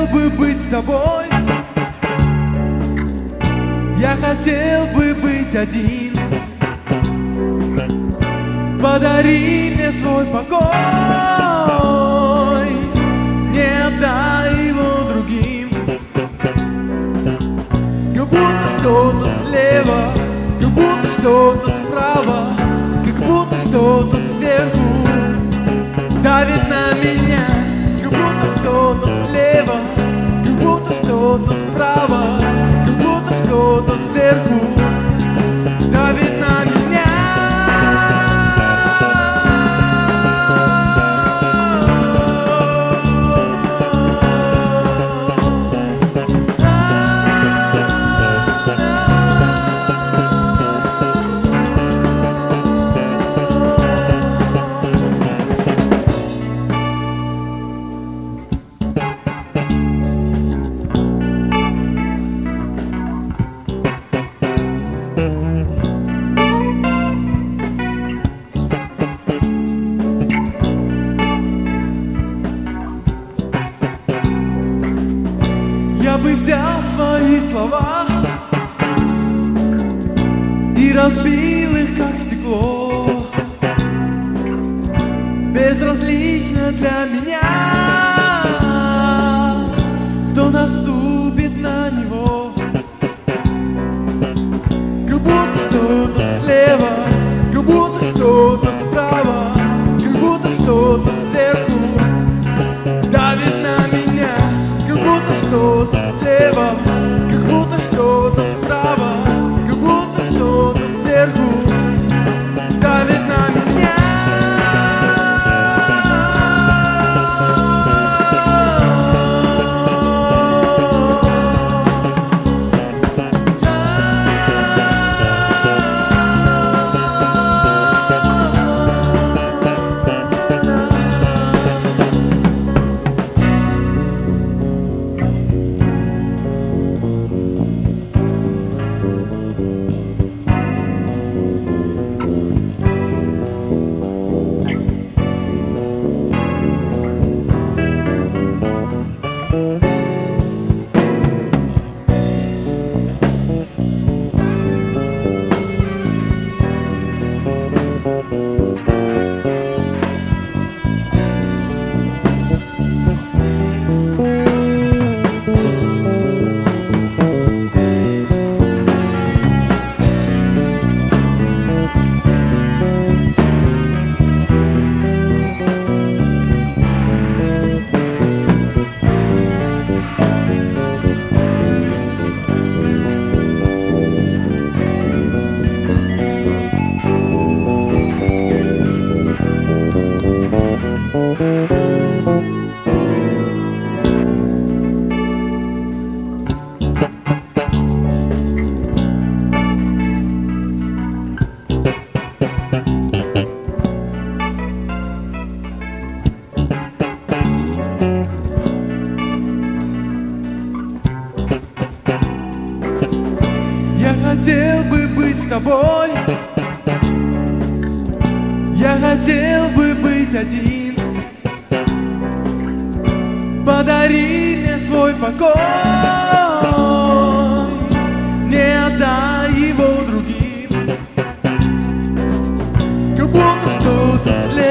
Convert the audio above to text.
хотел бы быть с тобой. Я хотел бы быть один. Подари мне свой покой, не отдай его другим. Как будто что-то слева, как будто что-то справа, как будто что-то сверху давит на меня. Как будто что-то слева, как будто что-то справа, как будто что-то сверху давит на меня. Я бы взял свои слова и разбил их, как стекло. Безразлично для меня, кто наступит на него. Как будто что-то слева, как будто что-то справа, как будто что-то сверху давит на меня. Как будто что-то слева, как будто что-то справа, как будто что-то сверху давит на меня. Я хотел бы быть с тобой. Я хотел бы быть один. Подари мне свой покой, не отдай его другим. Как будто что-то след